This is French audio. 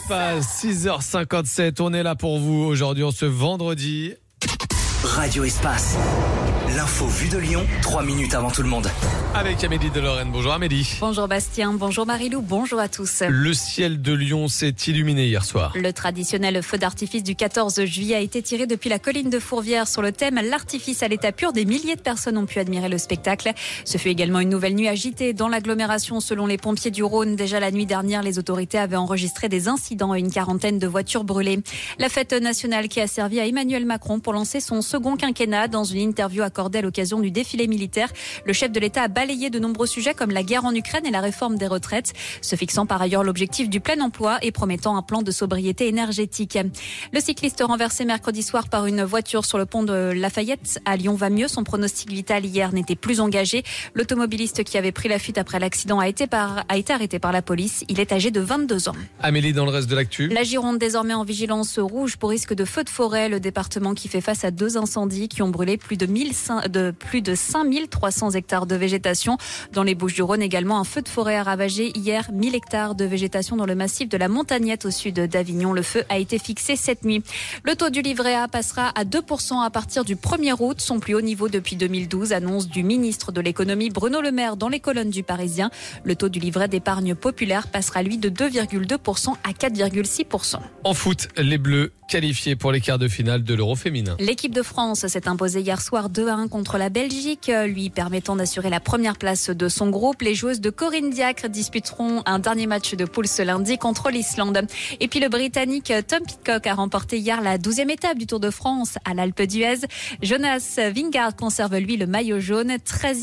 Espace, 6h57, on est là pour vous aujourd'hui, en ce vendredi. Radio Espace, l'info vue de Lyon, 3 minutes avant tout le monde. Avec Amélie de Lorraine. Bonjour Amélie. Bonjour Bastien, bonjour Marilou, bonjour à tous. Le ciel de Lyon s'est illuminé hier soir. Le traditionnel feu d'artifice du 14 juillet a été tiré depuis la colline de Fourvière sur le thème « L'artifice à l'état pur ». Des milliers de personnes ont pu admirer le spectacle. Ce fut également une nouvelle nuit agitée dans l'agglomération. Selon les pompiers du Rhône, déjà la nuit dernière, les autorités avaient enregistré des incidents et une quarantaine de voitures brûlées. La fête nationale qui a servi à Emmanuel Macron pour lancer son second quinquennat. Dans une interview accordée à l'occasion du défilé militaire, le chef de l'État a balayé de nombreux sujets comme la guerre en Ukraine et la réforme des retraites, se fixant par ailleurs l'objectif du plein emploi et promettant un plan de sobriété énergétique. Le cycliste renversé mercredi soir par une voiture sur le pont de Lafayette à Lyon va mieux. Son pronostic vital hier n'était plus engagé. L'automobiliste qui avait pris la fuite après l'accident a été arrêté par la police. Il est âgé de 22 ans. Amélie, dans le reste de l'actu. La Gironde désormais en vigilance rouge pour risque de feu de forêt. Le département qui fait face à 2 incendies qui ont brûlé plus de 5300 hectares de végétation. Dans les Bouches-du-Rhône également, un feu de forêt a ravagé hier 1000 hectares de végétation dans le massif de la Montagnette au sud d'Avignon. Le feu a été fixé cette nuit. Le taux du livret A passera à 2% à partir du 1er août, son plus haut niveau depuis 2012, annonce du ministre de l'économie Bruno Le Maire dans les colonnes du Parisien. Le taux du livret d'épargne populaire passera lui de 2,2% à 4,6%. En foot, les Bleus qualifiés pour les quarts de finale de l'Euro féminin. L'équipe de France s'est imposée hier soir 2-1 contre la Belgique, lui permettant d'assurer la première place de son groupe. Les joueuses de Corinne Diacre disputeront un dernier match de poule ce lundi contre l'Islande. Et puis le Britannique Tom Pidcock a remporté hier la 12e étape du Tour de France à l'Alpe d'Huez. Jonas Vingegaard conserve lui le maillot jaune, 13e